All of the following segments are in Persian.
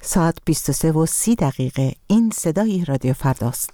ساعت 23:30 این صدای رادیو فرداست.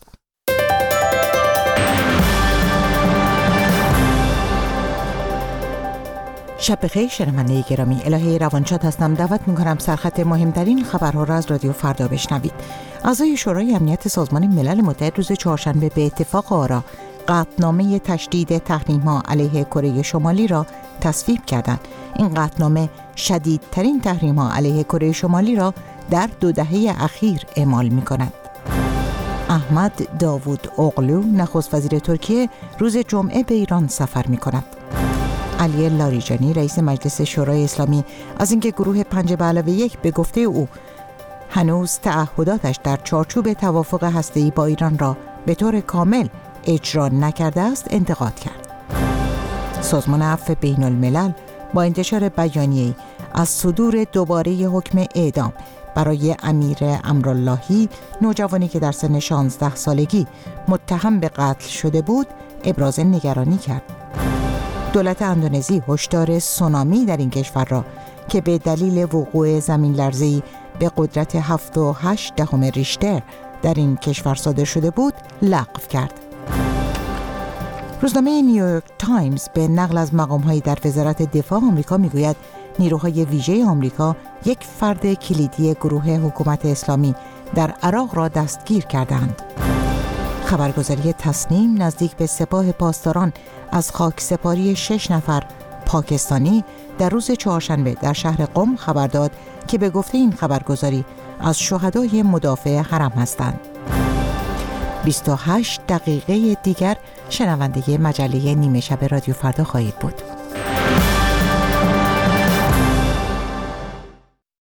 شب بخیر شنونده گرامی، الهه روانشاد هستم. دعوت می‌کنم سرخط مهمترین خبرها را از رادیو فردا بشنوید. اعضای شورای امنیت سازمان ملل متحد روز چهارشنبه به اتفاق آرا قطعنامه تشدید تحریم‌ها علیه کره شمالی را تصویب کردند. این قطعنامه شدیدترین تحریم‌ها علیه کره شمالی را در 2 دهه اخیر اعمال می‌کند. احمد داوود اوغلو نخست وزیر ترکیه روز جمعه به ایران سفر می‌کند. علی لاریجانی رئیس مجلس شورای اسلامی از اینکه گروه 5+1 به گفته او هنوز تعهداتش در چارچوب توافق هسته‌ای با ایران را به طور کامل اجرا نکرده است انتقاد کرد. سازمان عفو بین الملل با انتشار بیانیه‌ای از صدور دوباره حکم اعدام برای امیر امراللهی، نوجوانی که در سن 16 سالگی متهم به قتل شده بود، ابراز نگرانی کرد. دولت اندونزی هشدار سونامی در این کشور را که به دلیل وقوع زمین لرزه‌ای به قدرت 7.8 ریشتر در این کشور صادر شده بود لغو کرد. روزنامه نیویورک تایمز به نقل از مقام‌هایی در وزارت دفاع آمریکا میگوید نیروهای ویژه آمریکا یک فرد کلیدی گروه حکومت اسلامی در عراق را دستگیر کردند. خبرگزاری تسنیم نزدیک به سپاه پاسداران از خاکسپاری 6 نفر پاکستانی در روز چهارشنبه در شهر قم خبر داد که به گفته این خبرگزاری از شهدای مدافع حرم هستند. 28 دقیقه دیگر شنونده مجله نیمه شب رادیو فردا خواهید بود.